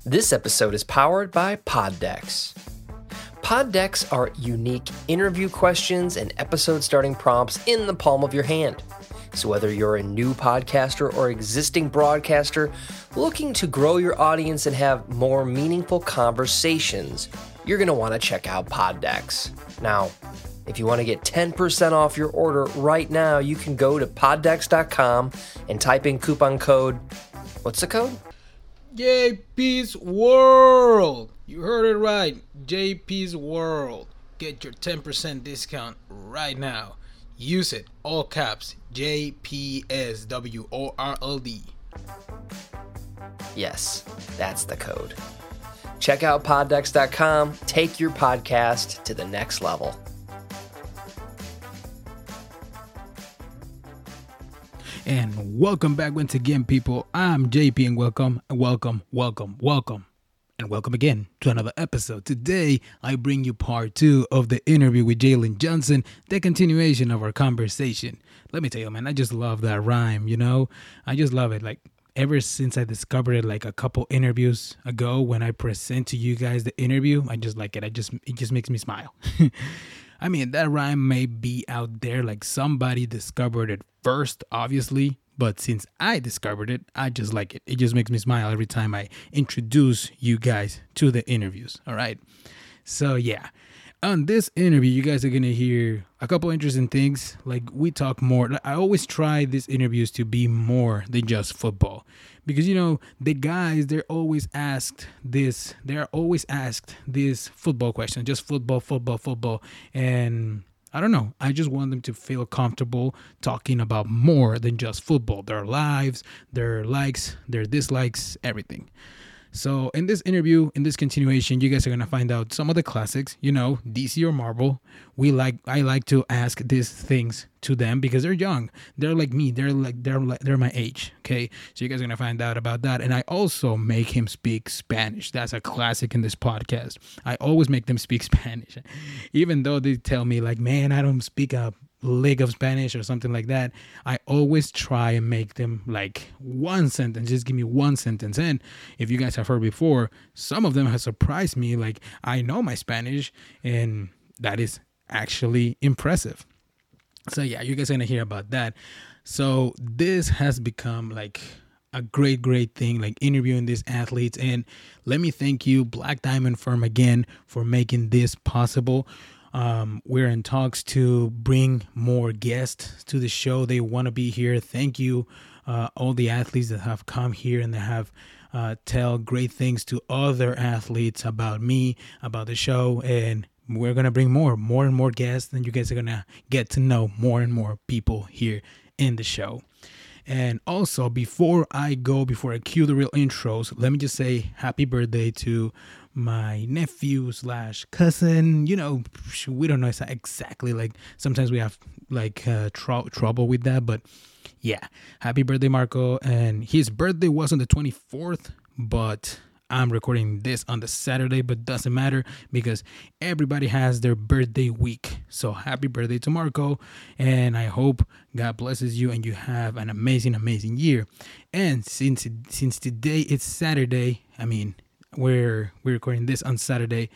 This episode is powered by Poddecks. Poddecks are unique interview questions and episode starting prompts in the palm of your hand. So whether you're a new podcaster or existing broadcaster looking to grow your audience and have more meaningful conversations, you're going to want to check out Poddecks. Now, if you want to get 10% off your order right now, you can go to poddecks.com and type in coupon code. What's the code? JP's World. You heard it right. JP's World. Get your 10% discount right now. Use it. All caps. JPSWORLD. Yes, that's the code. Check out poddecks.com. Take your podcast to the next level. And welcome back once again, people. I'm JP and welcome again to another episode. Today, I bring you part 2 of the interview with Jalen Johnson, the continuation of our conversation. Let me tell you, man, I just love that rhyme, you know? I just love it. Like, ever since I discovered it like a couple interviews ago when I present to you guys the interview, I just like it. It just makes me smile. I mean, that rhyme may be out there, like somebody discovered it first, obviously, but since I discovered it, I just like it. It just makes me smile every time I introduce you guys to the interviews, all right? So, yeah, on this interview, you guys are going to hear a couple interesting things. Like, we talk more. I always try these interviews to be more than just football. Because, you know, the guys, they're always asked this football question, just football. And I don't know, I just want them to feel comfortable talking about more than just football, their lives, their likes, their dislikes, everything. So in this interview, in this continuation, you guys are going to find out some of the classics, you know, DC or Marvel. I like to ask these things to them because they're young. They're like me. They're my age. Okay. So you guys are going to find out about that. And I also make him speak Spanish. That's a classic in this podcast. I always make them speak Spanish, even though they tell me like, man, I don't speak a lick of Spanish or something like that. I always try and make them like one sentence. Just give me one sentence. And if you guys have heard before, some of them have surprised me. Like, I know my Spanish, and that is actually impressive. So yeah, you guys are gonna hear about that. So this has become like a great thing, like interviewing these athletes. And let me thank you, Black Diamond Firm, again for making this possible. We're in talks to bring more guests to the show. They want to be here. Thank you, all the athletes that have come here and that have tell great things to other athletes about me, about the show. And we're going to bring more and more guests, and you guys are going to get to know more and more people here in the show. And also, before I cue the real intros, let me just say happy birthday to my nephew / cousin. You know, we don't know exactly, like sometimes we have like trouble with that, but yeah, happy birthday, Marco. And his birthday was on the 24th, but I'm recording this on the Saturday, but doesn't matter because everybody has their birthday week. So happy birthday to Marco, and I hope God blesses you and you have an amazing year. And since today it's Saturday, I mean, we're recording this on Saturday.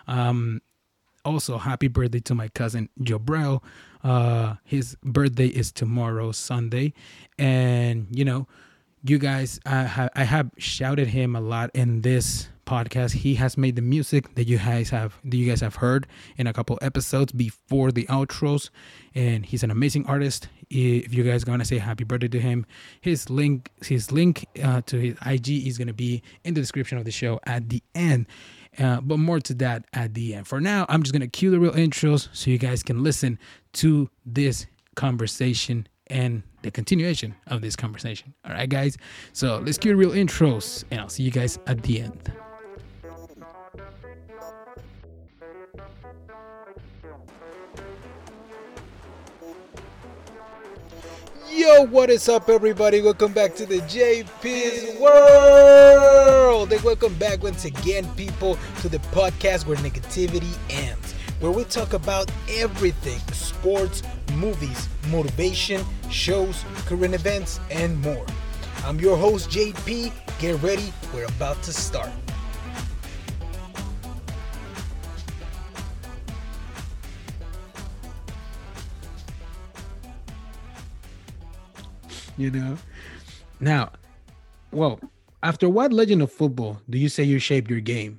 Also, happy birthday to my cousin Jobrel. His birthday is tomorrow, Sunday, and you know, you guys, I have shouted him a lot in this podcast. He has made the music that you guys have heard in a couple episodes before the outros, and he's an amazing artist. If you guys are gonna say happy birthday to him, his link to his IG is gonna be in the description of the show at the end. But more to that at the end. For now, I'm just gonna cue the real intros so you guys can listen to this conversation and the continuation of this conversation. All right, guys. So let's cue the real intros, and I'll see you guys at the end. Yo, what is up, everybody? Welcome back to the JP's World. And welcome back once again, people, to the podcast where negativity ends, where we talk about everything: sports, movies, motivation, shows, current events, and more. I'm your host, JP. Get ready. We're about to start. you know. Now, well, after what legend of football do you say you shaped your game?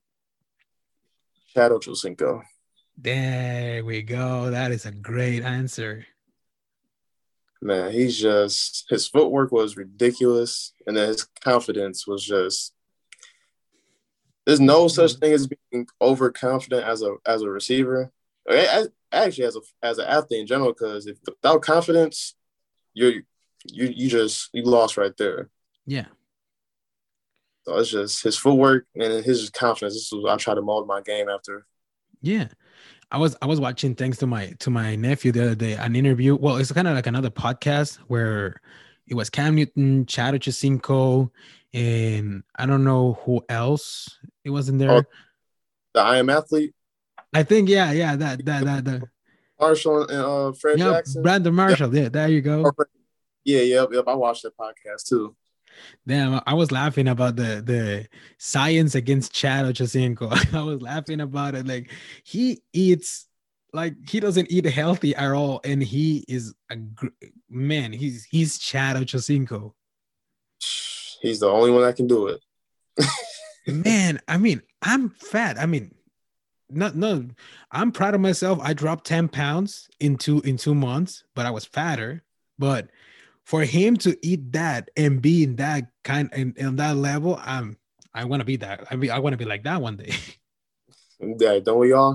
Chad Ochocinco. There we go. That is a great answer. Man, his footwork was ridiculous, and then his confidence was just. There's no such thing as being overconfident as a receiver, actually as an athlete in general. Because if without confidence, you lost right there. Yeah. So it's just his footwork and his confidence. This is what I try to mold my game after. Yeah. I was watching, thanks to my nephew the other day, an interview. Well, it's kind of like another podcast where it was Cam Newton, Chad Ochocinco, and I don't know who else it was in there. Oh, the I Am Athlete. I think that Marshall and Fred Jackson. Brandon Marshall. Yeah, there you go. Yep. I watched that podcast too. Damn, I was laughing about the science against Chad Ochocinco. I was laughing about it. Like, he eats, like, he doesn't eat healthy at all, and he is man. He's Chad Ochocinco. He's the only one that can do it. Man, I mean, I'm fat. I mean, no, I'm proud of myself. I dropped 10 pounds in 2 months, but I was fatter. But for him to eat that and be in that kind and on that level, I want to be that. I mean, I want to be like that one day. Yeah, don't we all?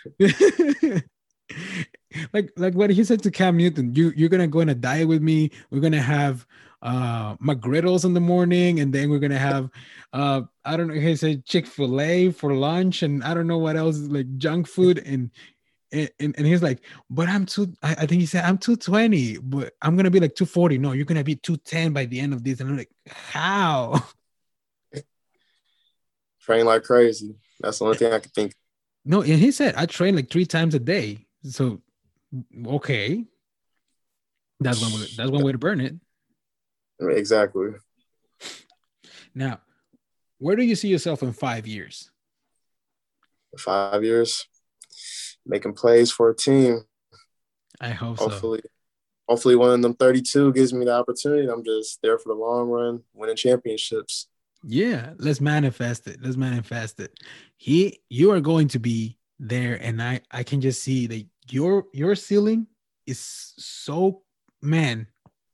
like what he said to Cam Newton, you're gonna go on a diet with me. We're gonna have McGriddles in the morning, and then we're gonna have I don't know, he said Chick-fil-A for lunch, and I don't know what else, like junk food, and he's like, but I think he said I'm 220, but I'm gonna be like 240. No, you're gonna be 210 by the end of this. And I'm like, how? Train like crazy. That's the only thing I can think. No, and he said I train like 3 times a day. So okay, that's one way to burn it. Exactly. Now, where do you see yourself in 5 years? 5 years, making plays for a team. I hope so. Hopefully one of them 32 gives me the opportunity. I'm just there for the long run, winning championships. Yeah, let's manifest it. You are going to be there, and I can just see that your ceiling is so, man,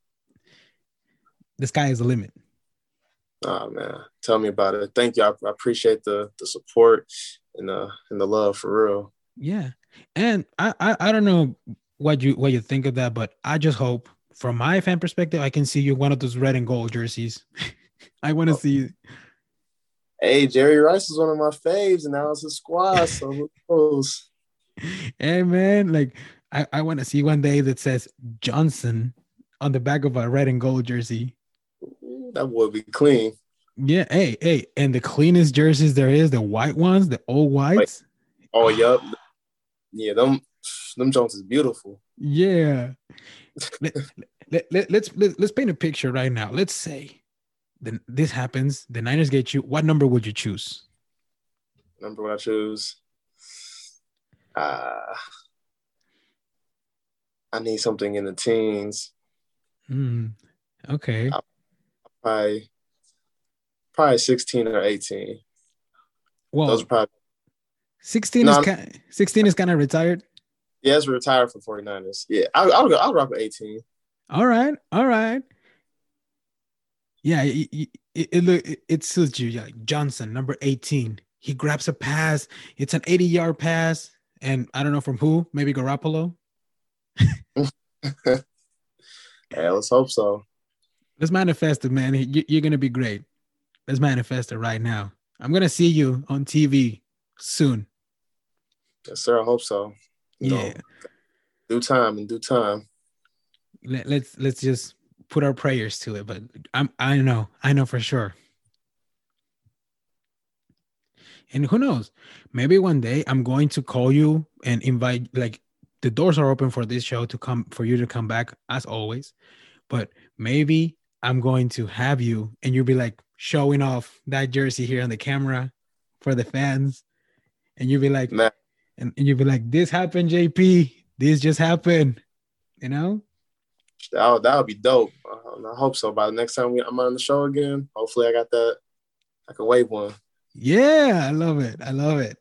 the sky is the limit. Oh man, tell me about it. Thank you. I appreciate the support and the love, for real. Yeah, and I don't know what you think of that, but I just hope, from my fan perspective, I can see you one of those red and gold jerseys. I want to see you. Hey, Jerry Rice is one of my faves, and now it's a squad. So who knows? Hey man, like I want to see one day that says Johnson on the back of a red and gold jersey. That would be clean. Yeah, hey, and the cleanest jerseys there is, the white ones, the old whites. Oh, yup. Yeah, them Jones is beautiful. Yeah. Let's paint a picture right now. Let's say this happens, the Niners get you. What number would you choose? Number would I choose? I need something in the teens. Okay. Probably 16 or 18. Well, those are probably 16 is kind of retired. Yeah, it's retired for 49ers. Yeah, I'll rock with 18. All right. Yeah, it suits you. Yeah, Johnson, number 18. He grabs a pass. It's an 80-yard pass, and I don't know from who. Maybe Garoppolo. Yeah, let's hope so. Let's manifest it, man. You're gonna be great. Let's manifest it right now. I'm gonna see you on TV soon. Yes, sir. I hope so. You know, due time. Let's just put our prayers to it. But I know for sure. And who knows? Maybe one day I'm going to call you and invite. Like, the doors are open for this show for you to come back as always. But maybe I'm going to have you, and you'll be like showing off that jersey here on the camera for the fans, and you'll be like, man. And you'll be like, this happened, JP. This just happened. You know? That would be dope. I hope so. By the next time I'm on the show again, hopefully I got that. I can wave one. Yeah, I love it. I love it.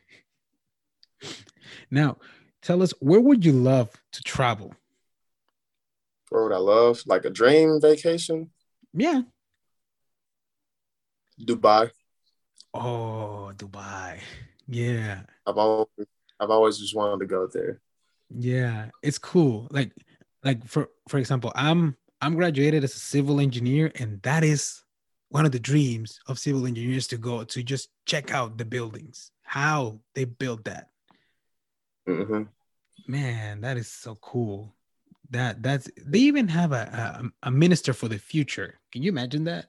Now, tell us, where would you love to travel? Where would I love? Like a dream vacation? Yeah. Dubai. Oh, Dubai. Yeah. I've always just wanted to go there. Yeah. It's cool. Like for example, I'm graduated as a civil engineer, and that is one of the dreams of civil engineers, to go to just check out the buildings, how they built that. Mm-hmm. Man, that is so cool. That's they even have a minister for the future. Can you imagine that?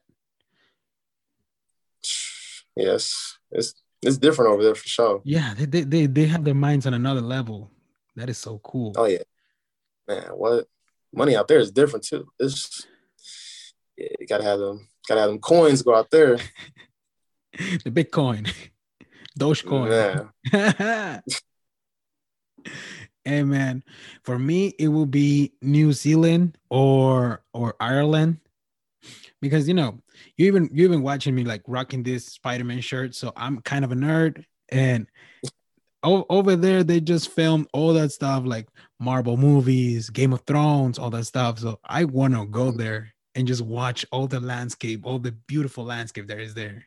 Yes, it's different over there for sure. Yeah, they have their minds on another level. That is so cool. Oh yeah, man. What money out there is different too. It's you gotta have them coins go out there. The Bitcoin, Dogecoin. Yeah. Hey man, for me it will be New Zealand or Ireland, because you you've been watching me like rocking this Spider-Man shirt, so I'm kind of a nerd, and over there they just filmed all that stuff like Marvel movies, Game of Thrones, all that stuff. So I want to go there and just watch all the landscape, all the beautiful landscape there is there.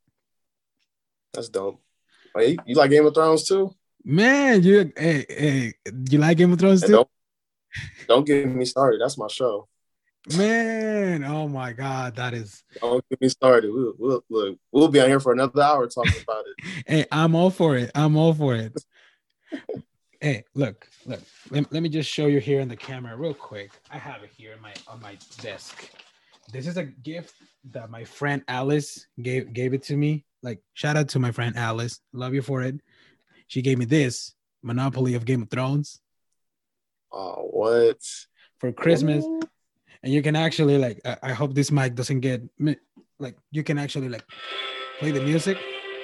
That's dope. Oh, you like Game of Thrones too? Man, hey, you like Game of Thrones Hey, too? don't get me started. That's my show. Man, oh my God, that is. Don't get me started. We'll be on here for another hour talking about it. Hey, I'm all for it. I'm all for it. Hey, look. Let me just show you here in the camera real quick. I have it here on my desk. This is a gift that my friend Alice gave it to me. Like, shout out to my friend Alice. Love you for it. She gave me this Monopoly of Game of Thrones. Oh, what? For Christmas. Ooh. And you can actually like, I hope this mic doesn't get, like, you can actually like play the music.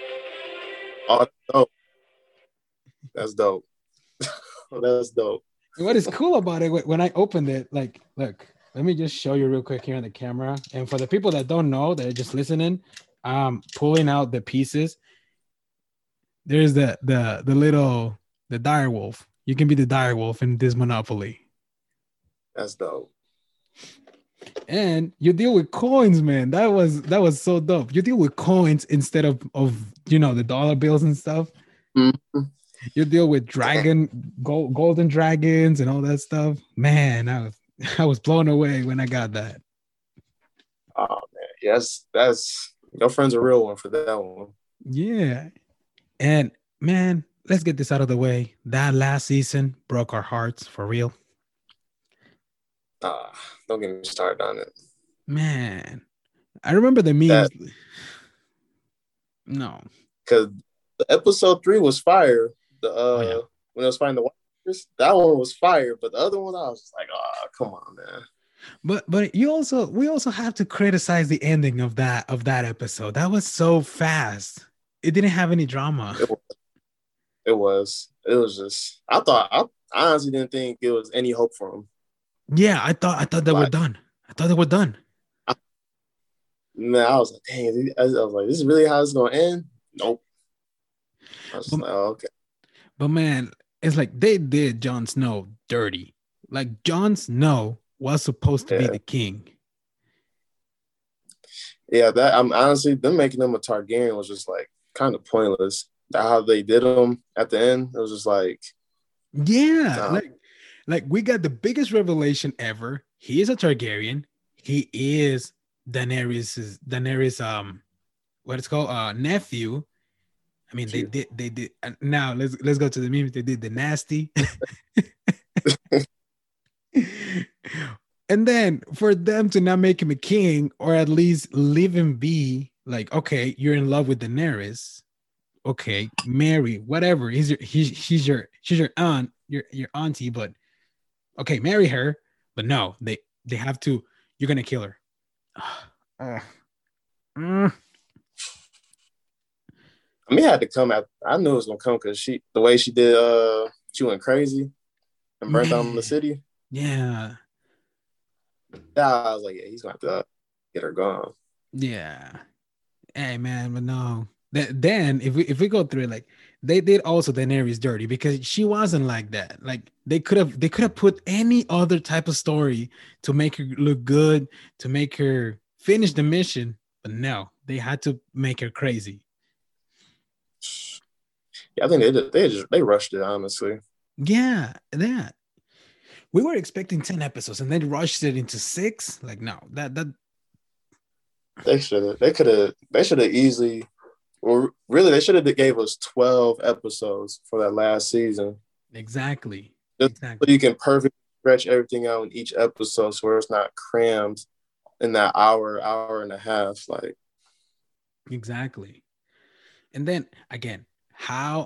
Oh, dope. That's dope. That's dope. What is cool about it, when I opened it, like, look, let me just show you real quick here on the camera. And for the people that don't know, that are just listening, pulling out the pieces. There's the dire wolf. You can be the dire wolf in this Monopoly. That's dope. And you deal with coins, man. That was so dope. You deal with coins instead of the dollar bills and stuff. Mm-hmm. You deal with golden dragons and all that stuff. Man, I was blown away when I got that. Oh man, yes, that's your friend's a real one for that one. Yeah. And man, let's get this out of the way. That last season broke our hearts for real. Don't get me started on it. Man, I remember the memes. No, because episode 3 was fire. When it was fighting the Warriors, that one was fire. But the other one, I was just like, oh, come on, man. But we also have to criticize the ending of that episode. That was so fast. It didn't have any drama. It was just. I honestly didn't think it was any hope for him. Yeah, I thought they were done. I thought they were done. Man, I was like, dang. I was like, this is really how it's gonna end? Nope. I was like, oh, okay. But man, it's like they did Jon Snow dirty. Like Jon Snow was supposed to be the king. Yeah, that I'm honestly them making him a Targaryen was just like kind of pointless. How they did him at the end, it was just like, like we got the biggest revelation ever. He is a Targaryen. He is Daenerys what it's called nephew. I mean, they did. Now let's go to the memes. They did the nasty. And then for them to not make him a king, or at least leave him be, like, okay, you're in love with Daenerys. Okay, marry, whatever. She's your aunt, your auntie, but okay, marry her. But no, they have to. You're gonna kill her. I mean, it had to come out. I knew it was gonna come because the way she did, she went crazy and burnt down the city. Yeah. I was like, yeah, he's going to have to get her gone. Yeah. Hey man, but no. Then if we go through it, like they did also Daenerys dirty because she wasn't like that. Like they could have put any other type of story to make her look good, to make her finish the mission, but no, they had to make her crazy. Yeah, I think they rushed it, honestly. Yeah, that we were expecting 10 episodes and then rushed it into 6. Like, no, that They should have easily, or really, they should have gave us 12 episodes for that last season. exactly. Just Exactly. so you can perfectly stretch everything out in each episode so where it's not crammed in that hour and a half. Like, Exactly. And then again, how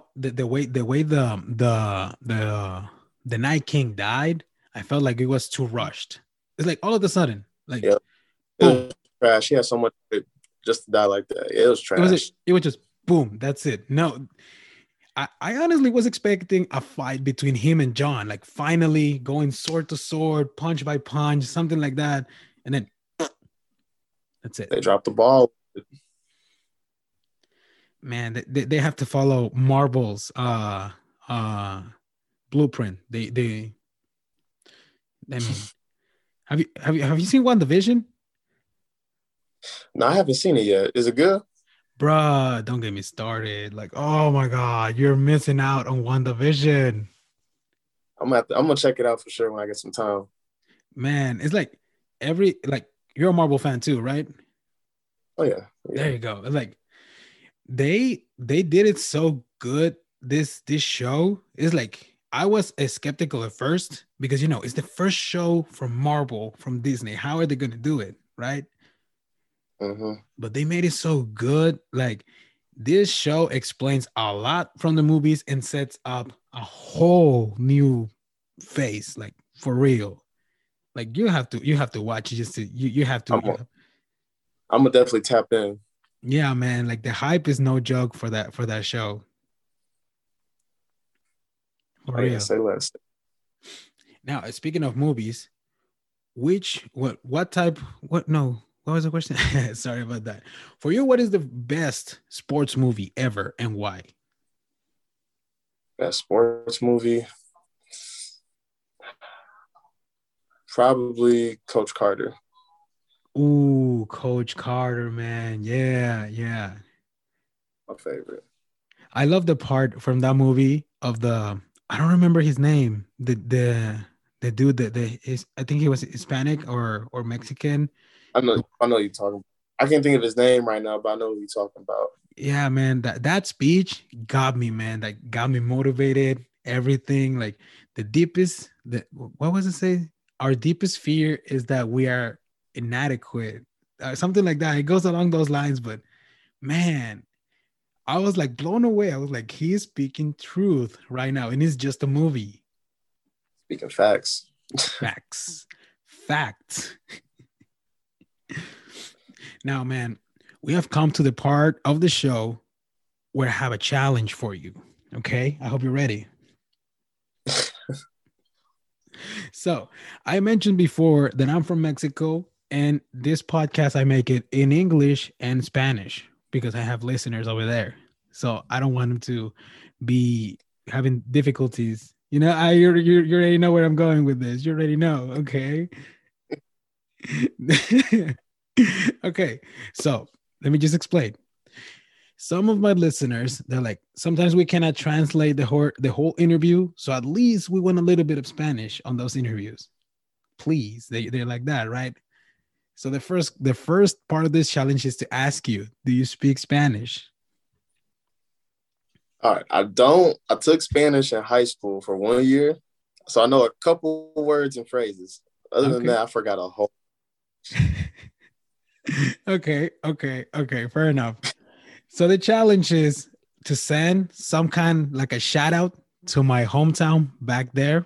the Night King died, I felt like it was too rushed. It's like all of a sudden, like yeah, it boom. was trash. He had so much just to die like that. It was trash. It was just boom, that's it. No, I honestly was expecting a fight between him and John, like finally going sword to sword, punch by punch, something like that. And then that's it. They dropped the ball. Man, they have to follow Marvel's blueprint. I mean, have you seen WandaVision? No, I haven't seen it yet. Is it good? Bruh, don't get me started. Like, oh my god, you're missing out on WandaVision. I'm gonna check it out for sure when I get some time. Man, it's like you're a Marvel fan too, right? Oh yeah. There you go. It's like they did it so good. This show is like I was skeptical at first because it's the first show from Marvel from Disney. How are they going to do it, right? Mm-hmm. But they made it so good. Like this show explains a lot from the movies and sets up a whole new phase, like for real. Like you have to watch it just to you have to. I'm gonna definitely tap in. Yeah, man. Like the hype is no joke for that show. For real. Yeah, say less. Now, speaking of movies, what was the question? Sorry about that. For you, what is the best sports movie ever and why? Best sports movie? Probably Coach Carter. Ooh, Coach Carter, man. Yeah. My favorite. I love the part from that movie of I don't remember his name. The dude I think he was Hispanic or Mexican. I know you're talking. I can't think of his name right now, but I know who you're talking about. Yeah, man, that speech got me, man. That got me motivated. Everything, like what was it say? Our deepest fear is that we are inadequate, something like that. It goes along those lines, but man, I was like blown away. I was like, he is speaking truth right now, and it's just a movie. Speaking facts. Facts. Now, man, we have come to the part of the show where I have a challenge for you. Okay, I hope you're ready. So, I mentioned before that I'm from Mexico, and this podcast I make it in English and Spanish because I have listeners over there. So I don't want them to be having difficulties. You already know where I'm going with this. You already know, okay? Okay, so let me just explain. Some of my listeners, they're like, sometimes we cannot translate the whole interview, so at least we want a little bit of Spanish on those interviews. Please, they're like that, right? So the first part of this challenge is to ask you, do you speak Spanish? All right, I don't. I took Spanish in high school for 1 year, so I know a couple words and phrases. Other than that, I forgot a whole. Okay, fair enough. So the challenge is to send some kind like a shout out to my hometown back there.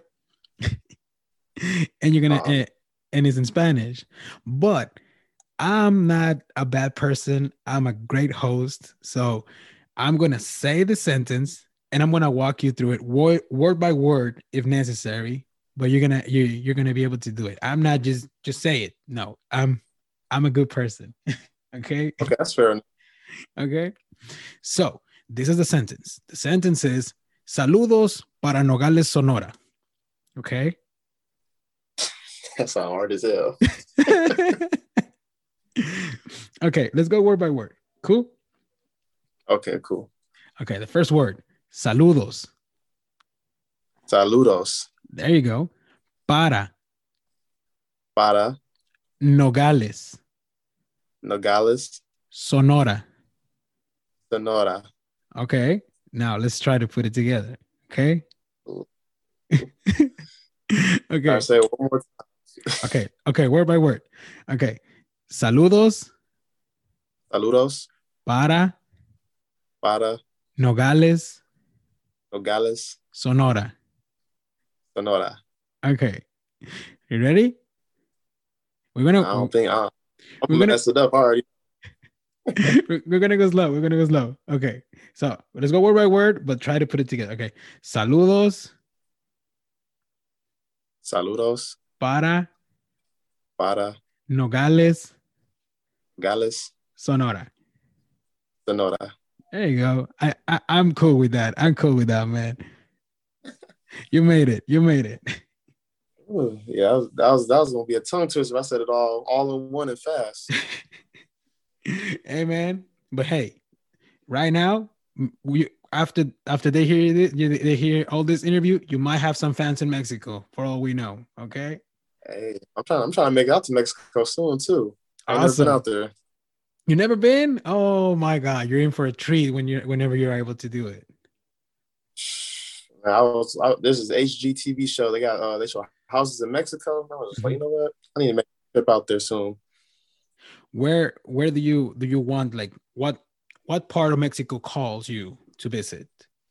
And you're gonna and it's in Spanish. But I'm not a bad person. I'm a great host. So I'm gonna say the sentence and I'm gonna walk you through it word by word if necessary. but you're gonna be able to do it. I'm not just say it. No, I'm a good person. Okay. Okay, that's fair enough. Okay. So this is the sentence. The sentence is saludos para Nogales, Sonora. Okay. That's not hard as hell. Okay, let's go word by word. Cool. Okay, cool. Okay, the first word, saludos. Saludos There you go. Para para Nogales, Nogales, Sonora. Sonora. Okay, now let's try to put it together. Okay. Okay. I say it one more time. Okay, word by word. Okay, saludos Saludos para para Nogales, Nogales, Sonora. Sonora. Okay, you ready? We're I gonna don't think I'm We're gonna gonna- mess it up already. we're gonna go slow. We're gonna go slow. Okay, so let's go word by word, but try to put it together. Okay, saludos Saludos para para Nogales, Nogales, Sonora. Sonora. There you go. I'm cool with that. I'm cool with that, man. You made it. You made it. Ooh, yeah, that was gonna be a tongue twister if I said it all in one and fast. Hey, man. But hey, right now, we after they hear this, they hear all this interview, you might have some fans in Mexico for all we know. Okay. Hey, I'm trying to make it out to Mexico soon too. I've never Awesome. been out there. You never been? Oh my God, you're in for a treat whenever you're able to do it. This is HGTV show. They show houses in Mexico. I was just like, you know what? I need to make a trip out there soon. Where do you want, like, what part of Mexico calls you to visit?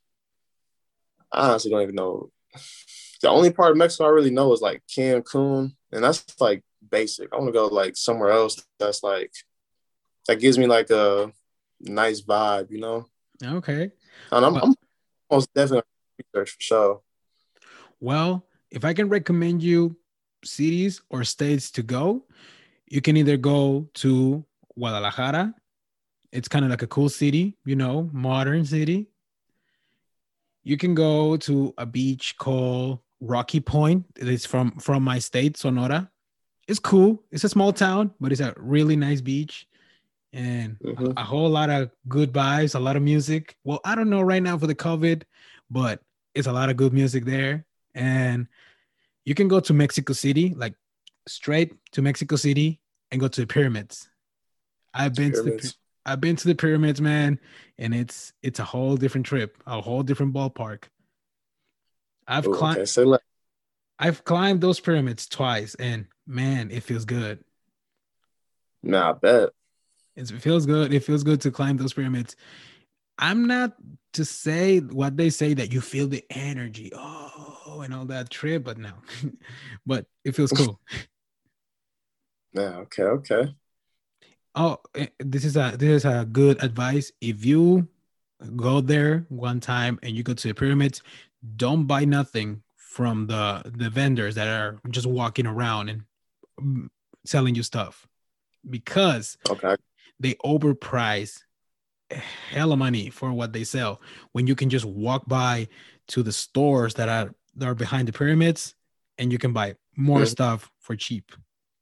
I honestly don't even know. The only part of Mexico I really know is like Cancun, and that's like basic. I want to go like somewhere else that's like that gives me like a nice vibe, you know. Okay. And I'm most definitely research for sure. Well, if I can recommend you cities or states to go, you can either go to Guadalajara. It's kind of like a cool city, you know, modern city. You can go to a beach called Rocky Point. It's from my state, Sonora. It's cool. It's a small town, but it's a really nice beach and a whole lot of good vibes, a lot of music. Well, I don't know right now for the COVID, but it's a lot of good music there. And you can go to Mexico City, like straight to Mexico City, and go to the pyramids. I've been to the pyramids, man, and it's a whole different trip, a whole different ballpark. I've climbed those pyramids twice, and man, it feels good. Nah, I bet. It feels good. It feels good to climb those pyramids. I'm not to say what they say that you feel the energy, and all that trip, but no, but it feels cool. Yeah. Okay. Oh, this is a good advice. If you go there one time and you go to the pyramids, don't buy nothing from the vendors that are just walking around and selling you stuff, because they overprice hella money for what they sell, when you can just walk by to the stores that are behind the pyramids and you can buy more stuff for cheaper.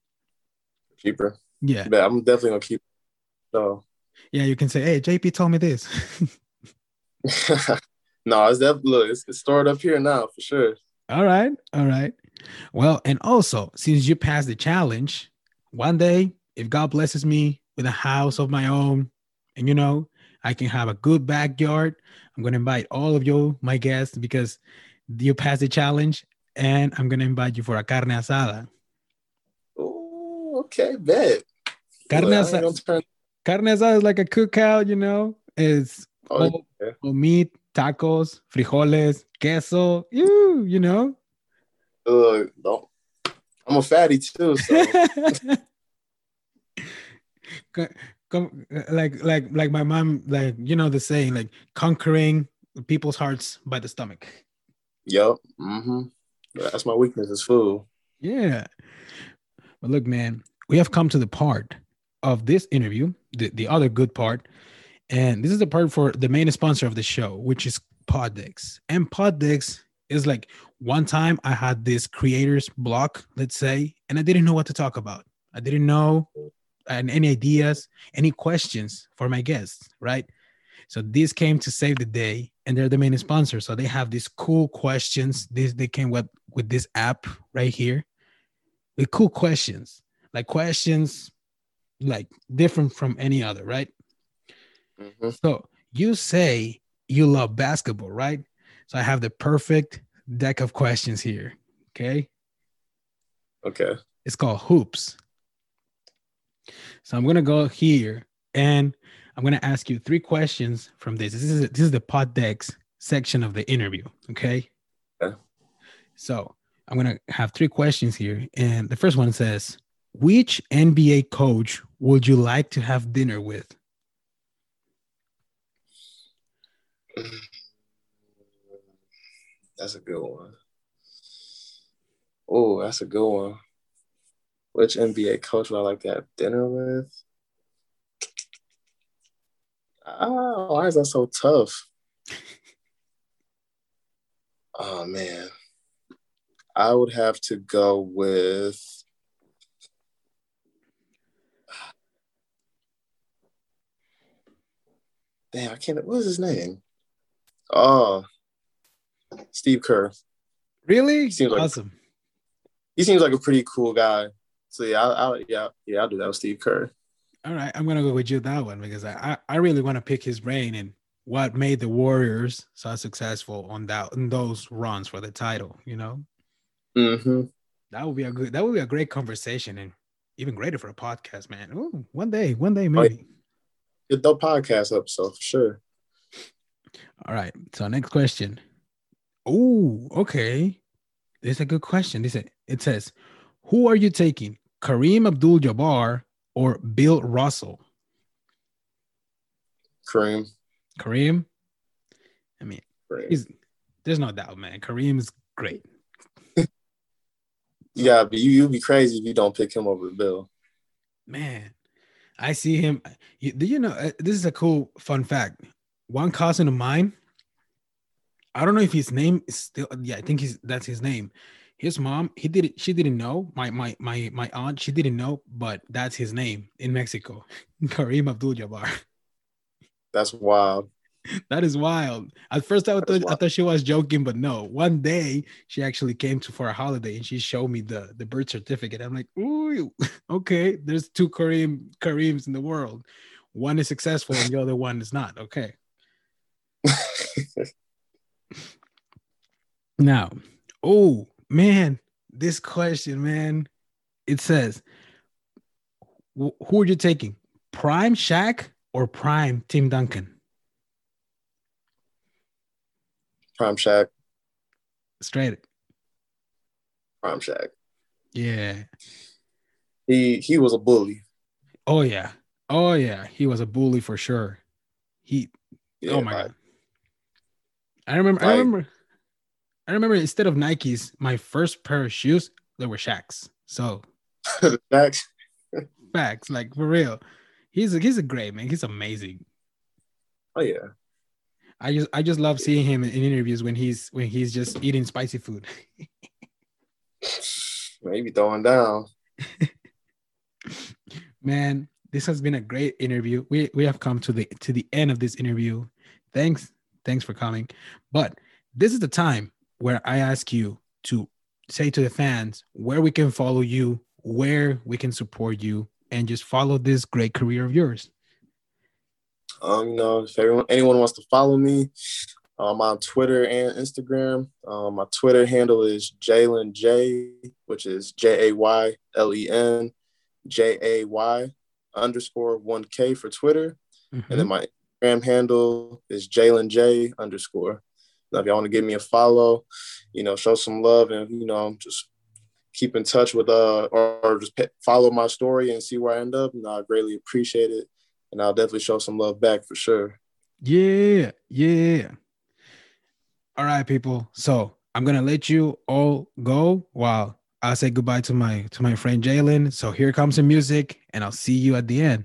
Yeah. But I'm definitely gonna keep it. So yeah, you can say, hey, JP told me this. No, it's definitely it's stored up here now for sure. All right. Well, and also, since you passed the challenge, one day, if God blesses me with a house of my own, and you know, I can have a good backyard, I'm gonna invite all of you, my guests, because you passed the challenge, and I'm gonna invite you for a carne asada. Oh, okay, bet. Carne asada is like a cookout, you know. It's all meat, tacos, frijoles, queso. You know. I'm a fatty too, so. like my mom, like, you know, the saying, like, conquering people's hearts by the stomach. Yep. That's my weakness is food. Yeah. But look, man, we have come to the part of this interview, the other good part. And this is the part for the main sponsor of the show, which is Poddex. And Poddex is like, one time I had this creator's block, let's say, and I didn't know what to talk about. I didn't know any ideas, any questions for my guests, right? So this came to save the day, and they're the main sponsor. So they have these cool questions. They came with this app right here with cool questions, like different from any other, right? Mm-hmm. So you say you love basketball, right? So I have the perfect deck of questions here. Okay. Okay. It's called Hoops. So I'm going to go here and I'm going to ask you 3 questions from this. This is the Poddex section of the interview. Okay. Okay. So I'm going to have 3 questions here. And the first one says, which NBA coach would you like to have dinner with? That's a good one. Oh, that's a good one. Which NBA coach would I like to have dinner with? Oh, why is that so tough? Oh, man. I would have to go with... Damn, I can't... What is his name? Oh, Steve Kerr. Really? Seems like Awesome. He seems like a pretty cool guy. So yeah, I'll do that with Steve Kerr. All right, I'm gonna go with you that one because I really want to pick his brain and what made the Warriors so successful on those runs for the title. You know, Mm-hmm. that would be a great conversation and even greater for a podcast, man. Ooh, one day maybe. Like, get the podcast episode for sure. All right, so next question. Oh, okay. This is a good question. It says, who are you taking, Kareem Abdul-Jabbar or Bill Russell? Kareem. I mean, there's no doubt, man. Kareem's great. Yeah, but you'd be crazy if you don't pick him over Bill. Man, I see him. Do you know, this is a cool fun fact. One cousin of mine, I don't know if his name is still, yeah, I think that's his name. His mom, she didn't know. My aunt, she didn't know, but that's his name in Mexico. Kareem Abdul-Jabbar. That's wild. That is wild. At first I thought she was joking, but no. One day she actually came for a holiday and she showed me the birth certificate. I'm like, ooh, okay, there's 2 Kareems in the world. One is successful and the other one is not. Okay. Now, oh man, this question, man, it says, who are you taking? Prime Shaq or Prime Tim Duncan? Prime Shaq. Straight. Prime Shaq. Yeah. He was a bully. Oh yeah. He was a bully for sure. Oh my God. I remember instead of Nikes, my first pair of shoes, they were Shaqs. So facts, like for real. He's a great man. He's amazing. Oh yeah. I just love seeing him in interviews when he's just eating spicy food. Maybe throwing down. Man, this has been a great interview. We have come to the end of this interview. Thanks for coming. But this is the time where I ask you to say to the fans where we can follow you, where we can support you, and just follow this great career of yours. If anyone wants to follow me, I'm on Twitter and Instagram. My Twitter handle is Jaylen J, which is JAYLEN JAY_1K for Twitter. Mm-hmm. And then my Instagram handle is Jaylen J_. Now, if y'all want to give me a follow, show some love and, just keep in touch with, or just follow my story and see where I end up. And I greatly appreciate it. And I'll definitely show some love back for sure. Yeah. All right, people. So I'm gonna let you all go while I'll say goodbye to my friend Jalen. So here comes some music, and I'll see you at the end.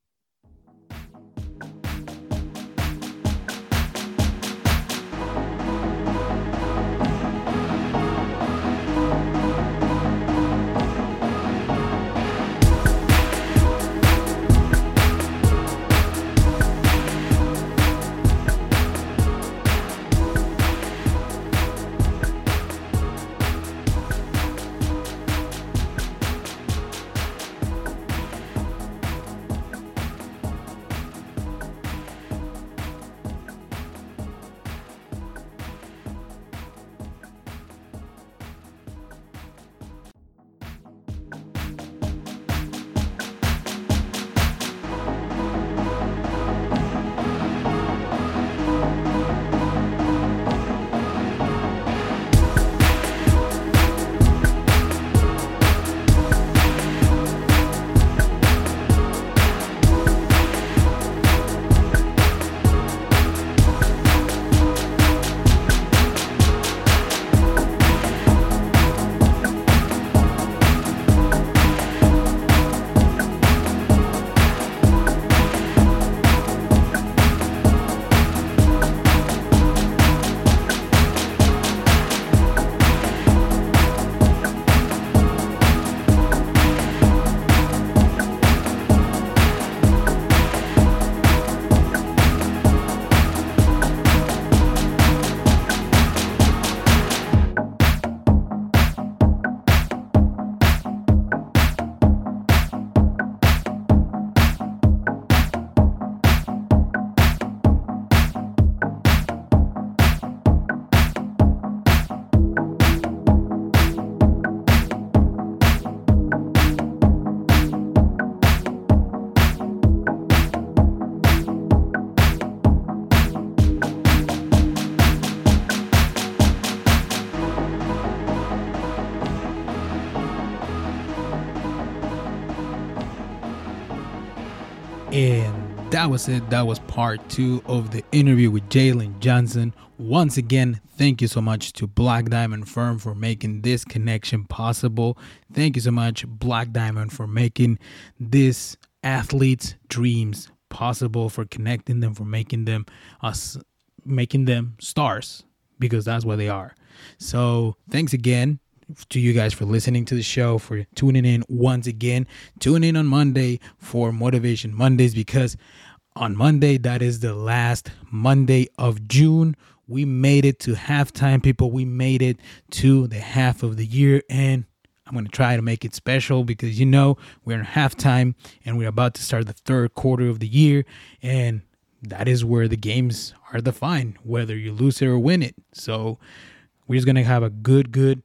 And that was it. That was part 2 of the interview with Jalen Johnson. Once again, thank you so much to Black Diamond Firm for making this connection possible. Thank you so much, Black Diamond, for making this athletes' dreams possible, for connecting them, for making them stars, because that's what they are. So thanks again to you guys for listening to the show, for tuning in once again. Tune in on Monday for Motivation Mondays, because on Monday, that is the last Monday of June. We made it to halftime, people. We made it to the half of the year, and I'm going to try to make it special because, you know, we're in halftime and we're about to start the third quarter of the year, and that is where the games are defined, whether you lose it or win it. So we're just going to have a good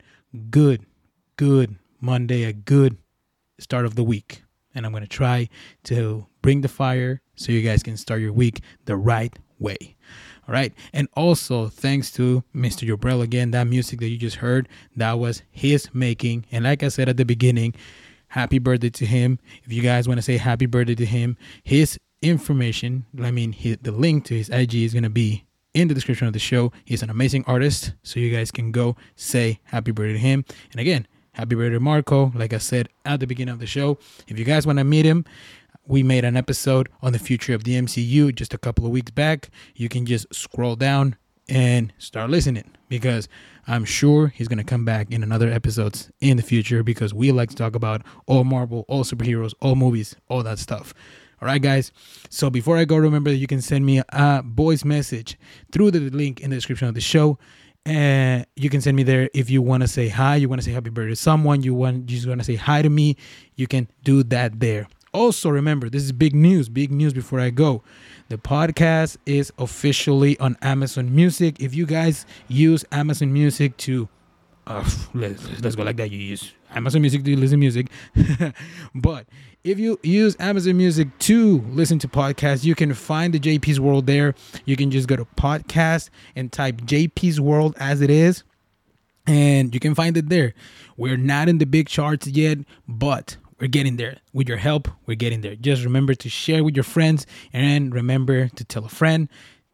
Monday, a good start of the week. And I'm going to try to bring the fire so you guys can start your week the right way. All right. And also, thanks to Mr. Jobrell again. That music that you just heard, that was his making. And like I said at the beginning, happy birthday to him. If you guys want to say happy birthday to him, his information, the link to his IG is going to be in the description of the show. He's an amazing artist, so you guys can go say happy birthday to him. And again, happy birthday to Marco. Like I said at the beginning of the show, if you guys want to meet him, we made an episode on the future of the MCU just a couple of weeks back. You can just scroll down and start listening, because I'm sure he's going to come back in another episodes in the future, because we like to talk about all Marvel, all superheroes, all movies, all that stuff. All right, guys. So before I go, remember that you can send me a voice message through the link in the description of the show. And you can send me there if you want to say hi, you want to say happy birthday to someone, you just want to say hi to me, you can do that there. Also, remember, this is big news before I go. The podcast is officially on Amazon Music. If you guys use Amazon Music to let's go like that. You use Amazon Music to listen to music. But if you use Amazon Music to listen to podcasts, you can find the JP's World there. You can just go to podcast and type JP's World as it is, and you can find it there. We're not in the big charts yet, but we're getting there. With your help, we're getting there. Just remember to share with your friends, and remember to tell a friend.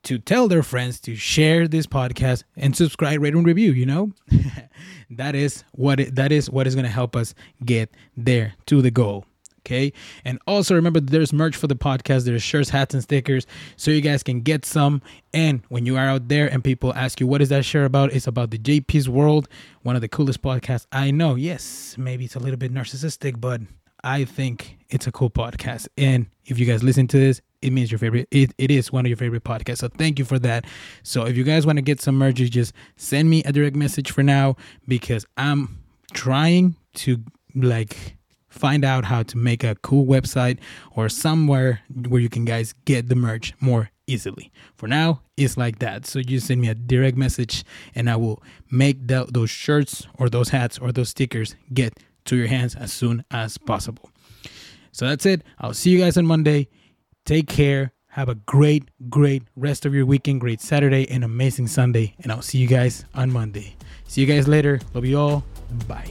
to tell their friends to share this podcast and subscribe, rate, and review. That is what is going to help us get there to the goal. Okay. And also remember, there's merch for the podcast. There's shirts, hats, and stickers, so you guys can get some. And when you are out there and people ask you, what is that shirt about? It's about the JP's World, one of the coolest podcasts I know. Yes, maybe it's a little bit narcissistic, but I think it's a cool podcast. And if you guys listen to this, it means your favorite. It is one of your favorite podcasts. So thank you for that. So if you guys want to get some merch, you just send me a direct message for now, because I'm trying to find out how to make a cool website or somewhere where you can guys get the merch more easily. For now, it's like that. So you send me a direct message and I will make those shirts or those hats or those stickers get to your hands as soon as possible. So that's it. I'll see you guys on Monday. Take care. Have a great rest of your weekend, great Saturday, and amazing Sunday. And I'll see you guys on Monday. See you guys later. Love you all. Bye.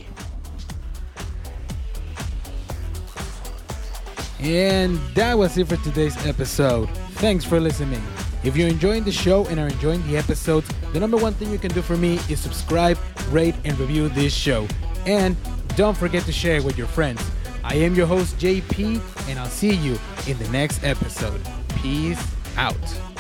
And that was it for today's episode. Thanks for listening. If you're enjoying the show and are enjoying the episodes, the number one thing you can do for me is subscribe, rate, and review this show. And don't forget to share it with your friends. I am your host, JP, and I'll see you in the next episode. Peace out.